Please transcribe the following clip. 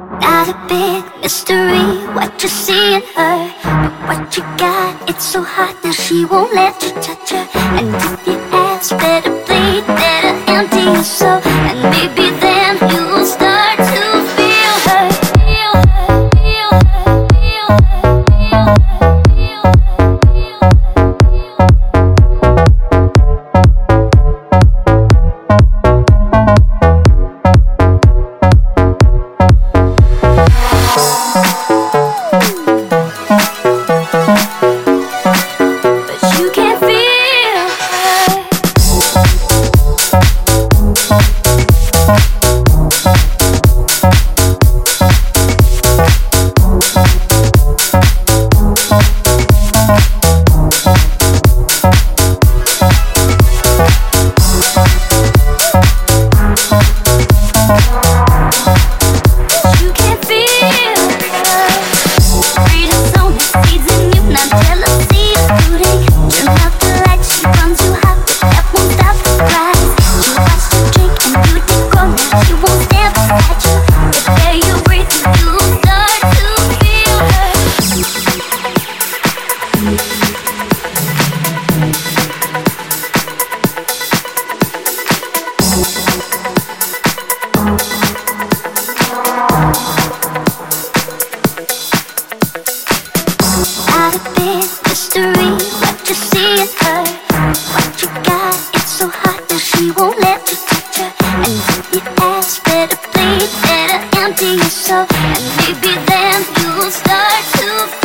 Not a big mystery what you see in her, but what you got, it's so hot that she won't let you touch her. And if you ask, better bleed, better empty your soul, and maybe then you'll start to feel her. Feel her, feel her, feel her, feel her, feel her, feel her. Not a big mystery what you see in her, what you got, it's so hot that she won't let you touch her. And if you ask, better bleed, better empty your soul, and maybe then you'll start to